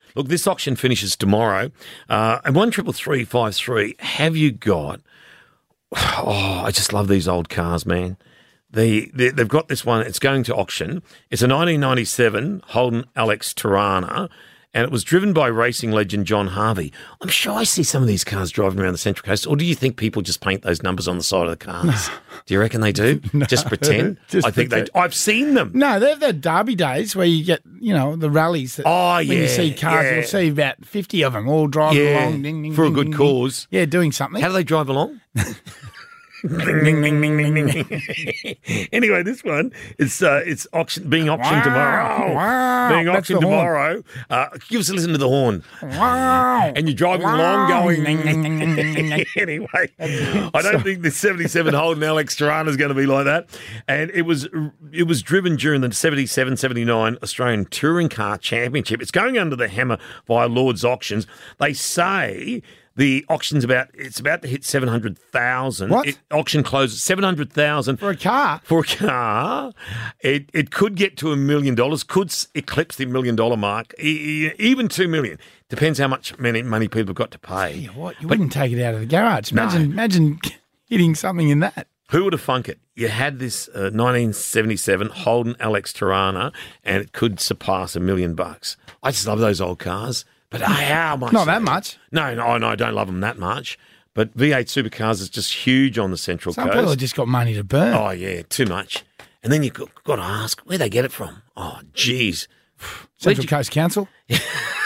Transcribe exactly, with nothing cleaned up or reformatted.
Look, this auction finishes tomorrow. Uh, and one triple three five three. Have you got? Oh, I just love these old cars, man. The, the they've got this one. It's going to auction. It's a nineteen ninety-seven Holden Alex Tirana, and it was driven by racing legend John Harvey. I'm sure I see some of these cars driving around the Central Coast. Or do you think people just paint those numbers on the side of the cars? No. Do you reckon they do? No. Just pretend? Just I think pretend. they. I've seen them. No, they're the Derby days where you get, you know, the rallies. That oh, when yeah. When you see cars, yeah. you'll see about fifty of them all driving yeah, along. Ding, ding, for ding, a good ding, cause. Ding. Yeah, doing something. How do they drive along? Ding, ding, ding, ding, ding, ding. Anyway, this one is uh, it's auction being auctioned wow, tomorrow. Wow, being auctioned tomorrow. Uh, give us a listen to the horn. Wow. And you're driving wow. along going. Anyway, I don't think the seventy-seven Holden Alex Tirana is going to be like that. And it was it was driven during the seventy-seven seventy-nine Australian Touring Car Championship. It's going under the hammer via Lord's Auctions. They say. The auction's about, it's about to hit seven hundred thousand. What? It, auction closes seven hundred thousand. For a car? For a car. It it could get to a million dollars, could s- eclipse the million dollar mark, e- e- even two million. Depends how much money, money people have got to pay. Yeah, what? You But wouldn't take it out of the garage. Imagine, No. imagine hitting something in that. who would have thunk it? You had this uh, nineteen seventy-seven Holden Alex Tirana, and it could surpass a million bucks. I just love those old cars. But how much? Not that much. No, no, no, I don't love them that much. But V eight supercars is just huge on the Central Some Coast. people have just got money to burn. Oh, yeah, too much. And then you've got, got to ask, where they get it from? Oh, geez. Central you- Coast Council.